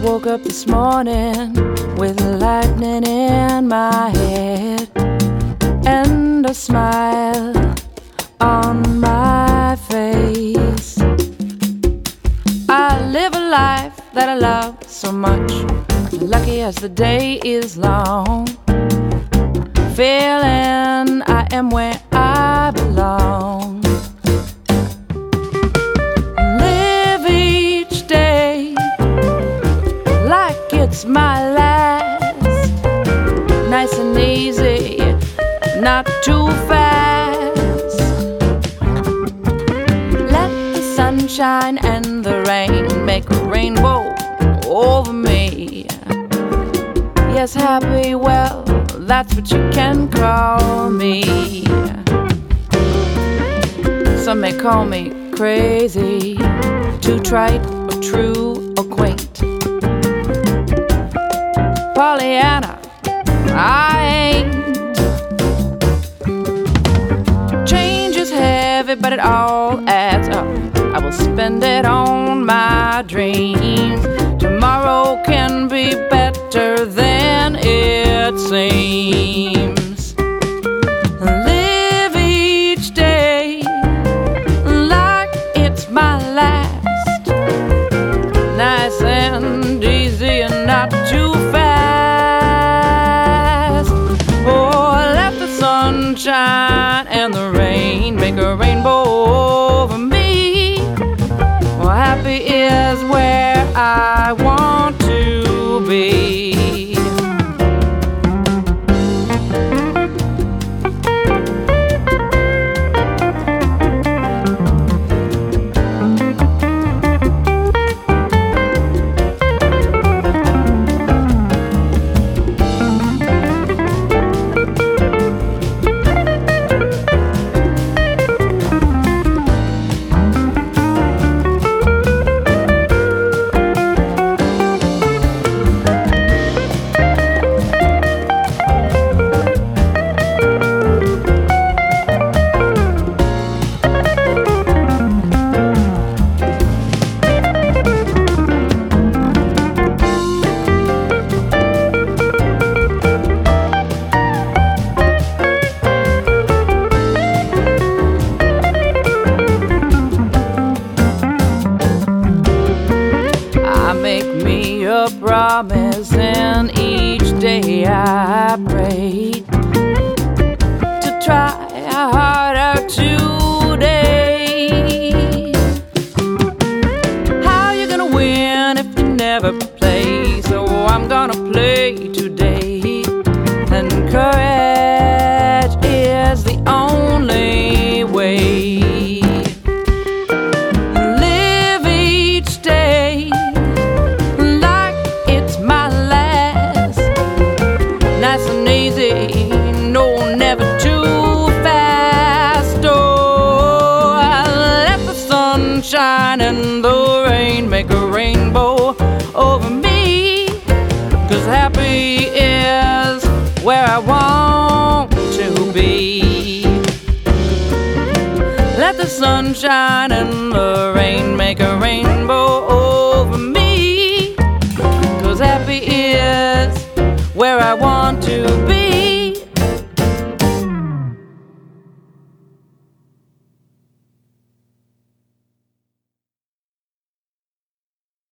woke up this morning with lightning in my head and a smile on my face. I live a life that I love so much, lucky as the day is long, feeling I am where I belong. Live each day like it's my last, nice and easy, not too fast. Let the sunshine and the rain make a rainbow over me. Yes, happy, well, that's what you can call me. Some may call me crazy, too trite or true or quaint. Pollyanna, I ain't. Change is heavy, but it all adds up. I will spend it on my dreams. Tomorrow can be better than it seems. Live each day like it's my last, nice and easy and not too fast. Oh, let the sunshine and the rain make a rainbow over me. Well, happy is where I want to be. Promise, and each day I pray to try harder today. How you gonna win if you never play? So I'm gonna play today, and courage is the only way. Live each day nice and easy, no, never too fast. Oh, let the sunshine and the rain make a rainbow over me. 'Cause happy is where I want to be. Let the sunshine and the rain make a rainbow over me. 'Cause happy is where I want to be.